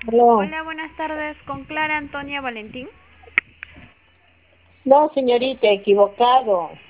Aló. Hola, buenas tardes. Con Clara Antonia Valentín. No, señorita, equivocado.